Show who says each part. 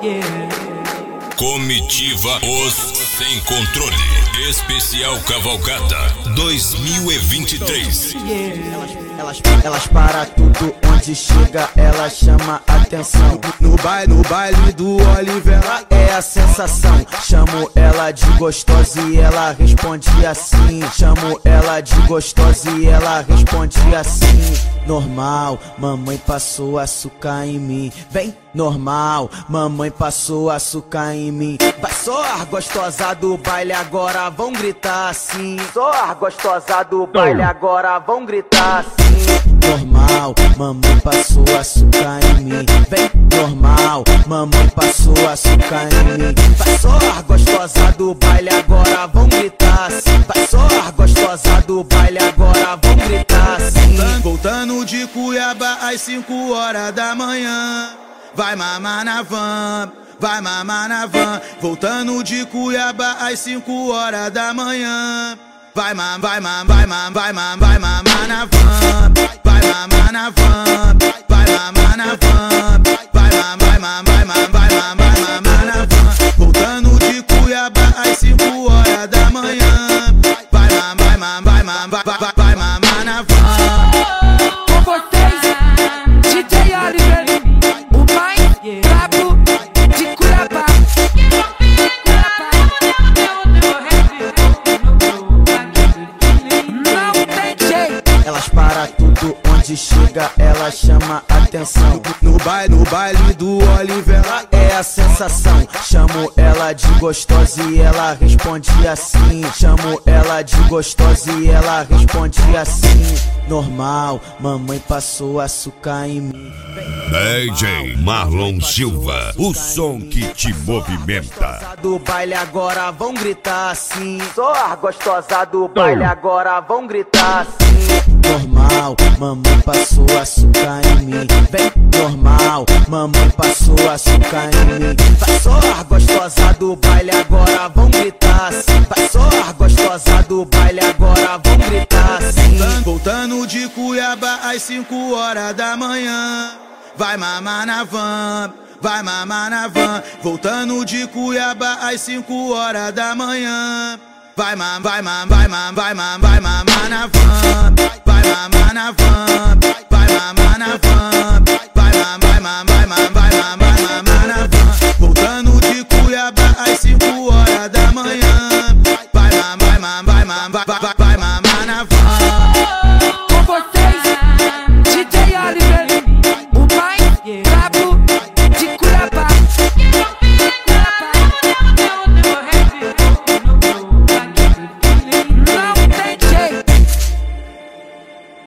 Speaker 1: Comitiva Os Sem Controle, especial Cavalgada 2023.
Speaker 2: Elas para tudo onde chega, ela chama atenção. No baile do Olivela é a sensação. Chamo ela de gostosa e ela responde assim. Chamo ela de gostosa e ela responde assim. Normal, mamãe passou açúcar em mim. Vem, normal, mamãe passou açúcar em mim. Vai só, gostosa do baile, agora vão gritar assim. Só, gostosa do baile, agora vão gritar assim. Normal, mamãe passou açúcar em mim. Vem, normal, mamãe passou açúcar em mim. Vai só, gostosa do baile, agora vão gritar assim. Vai só, gostosa do baile, agora vão gritar assim.
Speaker 3: Voltando de Cuiabá às 5 horas da manhã. Vai mamar na van, vai mamar na van. Voltando de Cuiabá às 5 horas da manhã. Vai mamar na van, vai mamar na van, vai mamar na van, vai mamar na van. Voltando de Cuiabá às 5 horas da manhã. Vai mamar na van.
Speaker 4: Com vocês, DJ Oliver, o mais brabo de Cuiabá. Não tem jeito.
Speaker 2: Elas para tudo onde chega, ela chama atenção.
Speaker 3: No baile do Olivela
Speaker 2: É a sensação. Chamo ela de gostosa e ela responde assim. Chamo ela de gostosa e ela responde assim. Normal, mamãe passou açúcar em mim.
Speaker 1: DJ Marlon Silva, o som que te movimenta.
Speaker 2: Do baile agora vão gritar assim. Só gostosa do baile agora vão gritar assim. Normal, mamãe passou açúcar em mim. Vem, normal, mamãe passou açúcar em mim. Vai só, gostosa do baile agora vão gritar assim. Vai só, gostosa do baile agora vão gritar assim.
Speaker 3: Voltando de Cuiabá às 5 horas da manhã. Vai mamar na van, vai mamar na van. Voltando de Cuiabá às 5 horas da manhã. Vai mamar na van, vai mamar na van.